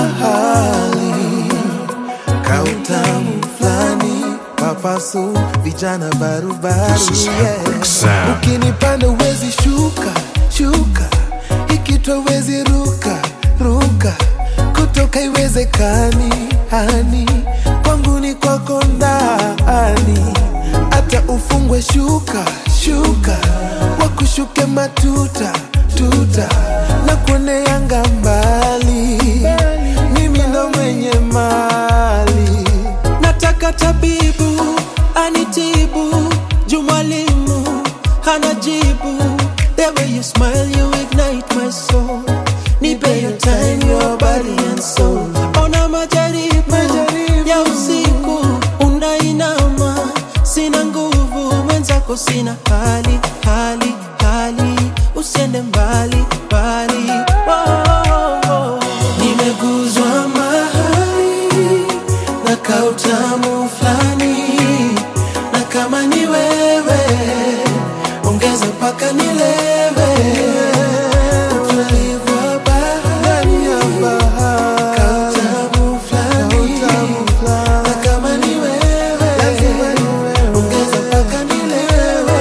mahali kautamu flani papasu vijana barubaru yeah. Ukinipanda uwezi shuka shuka, ikitwa uwezi ruka ruka, kutoka iwezekani hani, kwangu ni kwako ndani, hata ufungwe shuka shuka, wakushuke matuta tuta, na kuone yanga mbali, mimi ndo mwenye mali. Nataka tabibu anitibu, juu mwalimu hanajibu. The way you smile, you ignite my soul. Nipe your time, your body and soul. Ona majaribu ya usiku, unainama, sina nguvu, mwenzako sina hali, hali, hali. Usiende mbali, mbali. Nimeguzwa mahali na kautamu flani, na kama ni wewe ongeza mpaka nilewe. Utulivu wa bahari ya bahari, kautamu flani, na kama ni wewe ongeza mpaka nilewe.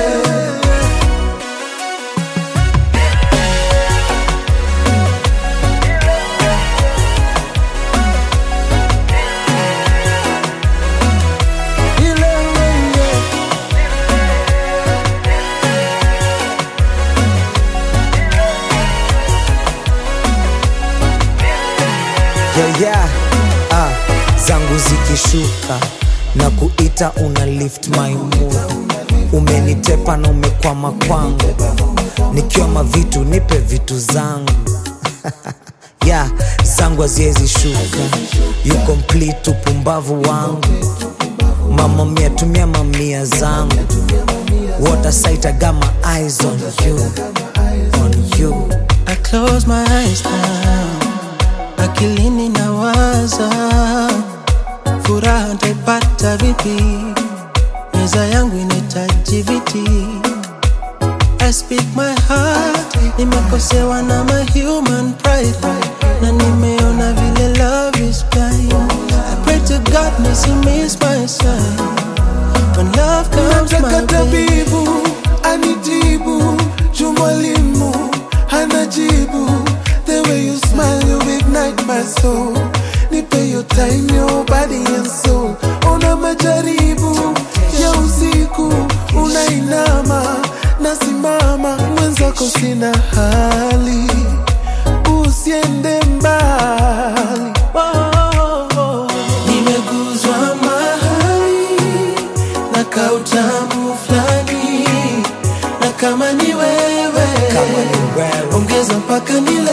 Yeah, zangu zikishuka na kuita una lift my mood. Umenitepa na umekwama kwangu, nikiwa mavitu nipe vitu zangu. Yeah, zangu haziwezi shuka, you complete upumbavu wangu. Mama mia tumia mamia zangu, what a sight, I got my eyes on you, on you. I close my eyes now, akilini nawaza, furaha nitaipata vipi, meza yangu inahitaji viti. I speak my heart, nimekosewa na my human pride, na nimeona vile love is blind. I pray to God miss my sign, when love comes my way. Nataka tabibu anitibu, juu mwalimu hanajibu. The way you smile, you ignite my soul. Nipe your time, your body and soul. Ona majaribu ya usiku, unainama, nasimama, mwenzako sina hali, usiende mbali. Nimeguzwa mahali na kautamu flani, na kama ni wewe ongeza mpaka nilewe.